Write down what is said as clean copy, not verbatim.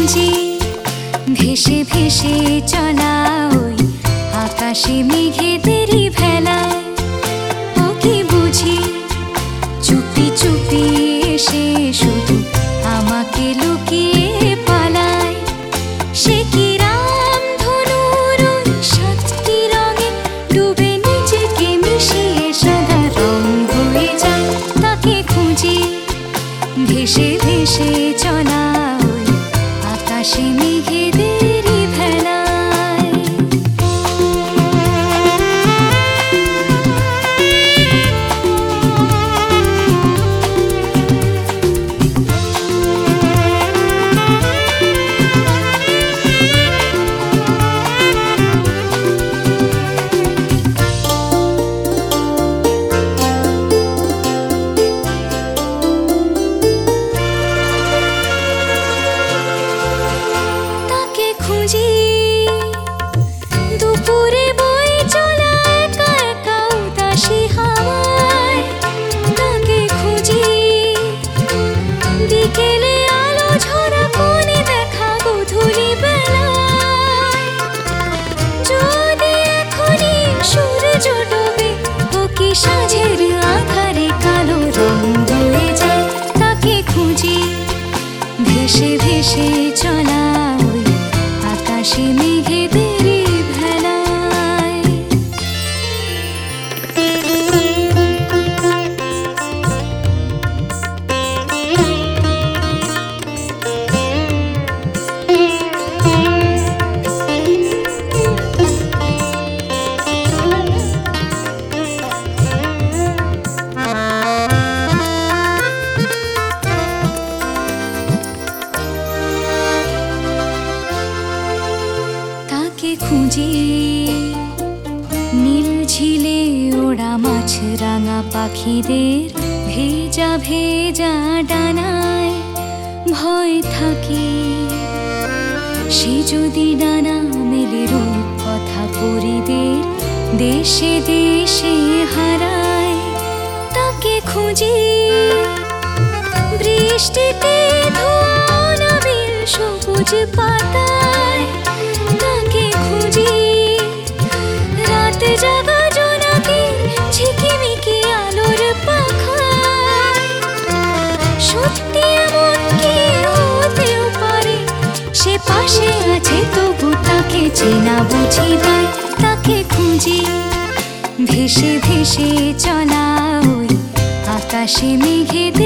খুঁজি ভেসে ভেসে চলা ওই আকাশে মেঘেদেরই ভেলায়। ও কি বুঝি চুপি চুপি এসে শুধু আমাকে লুকিয়ে পালায়। সে কি রামধনুর ওই সাতটি রঙে ডুবে নিজেকে মিশিয়ে সাদা রং হয়ে যায়। তাকে খুঁজি ভেসে ভেসে চলা ওই আকাশে মেঘেদেরই ভেলায়। দুপুরে বই চলা একা একা উদাসী হাওয়ায়। তাকে খুঁজি বিকেলে আলো ঝরা কোণে দেখা গোধূলি বেলায়। যদি এখনই সূর্য ডোবে ও কি সাঁঝের আঁধারে কালো রং হয়ে যায়। তাকে খুঁজি ভেসে ভেসে চলা ওই আকাশে মেঘেদেরই ভেলায়। তাকে খুঁজি নীল ঝিলে ওড়া মাছ রাঙা পাখিদের ভেজা ভেজা ডানায়। ভয় থাকে সে যদি ডানা মেলে রূপ কথা পরিদের দেশে দেশে হারায়। তাকে খুঁজি বৃষ্টিতে ধোয়া নাবিল সবুজ পাতায়। তাকে খুঁজি রাত জাগা জোনাকির ঝিকিমিকি আলোর পাখায়। সত্যি এমন কি হতেও পারে সে পাশে আছে তবু তাকে চেনা বুঝি দায়। তাকে খুঁজি ভেসে ভেসে চলা ওই আকাশে মেঘেদের